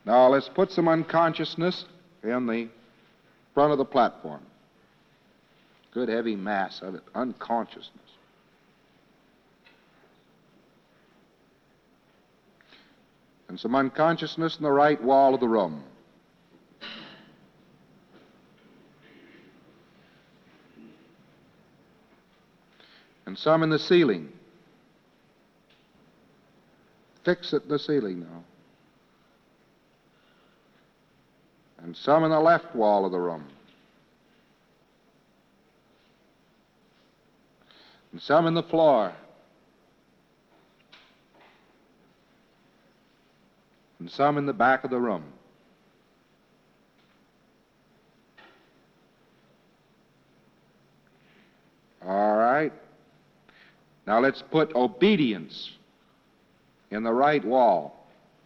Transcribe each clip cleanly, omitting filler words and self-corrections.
Now let's put some unconsciousness in the front of the platform. Good heavy mass of it, unconsciousness. And some unconsciousness in the right wall of the room. And some in the ceiling. Fix it in the ceiling now. And some in the left wall of the room. And some in the floor. And some in the back of the room. All right. Now let's put obedience in the right wall.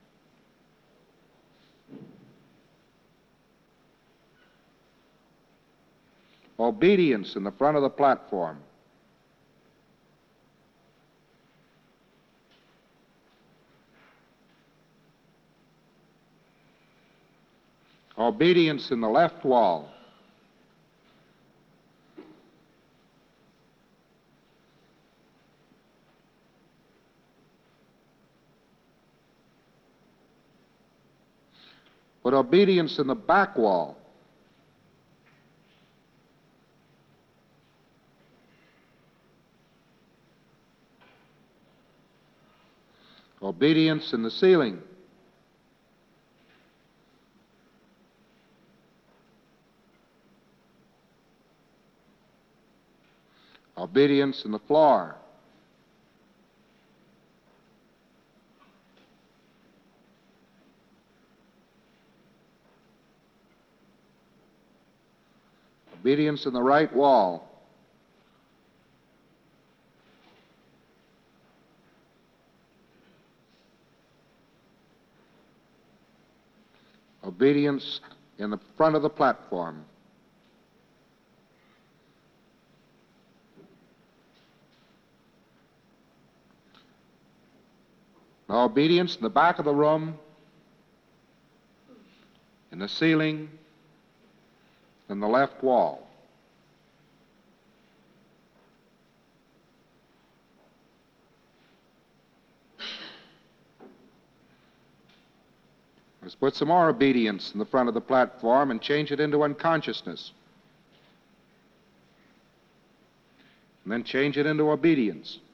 Obedience in the front of the platform. Obedience in the left wall. Put obedience in the back wall. Obedience in the ceiling. Obedience in the floor. Obedience in the right wall. Obedience in the front of the platform. Now, obedience in the back of the room, in the ceiling, in the left wall. Let's put some more obedience in the front of the platform and change it into unconsciousness. And then change it into obedience.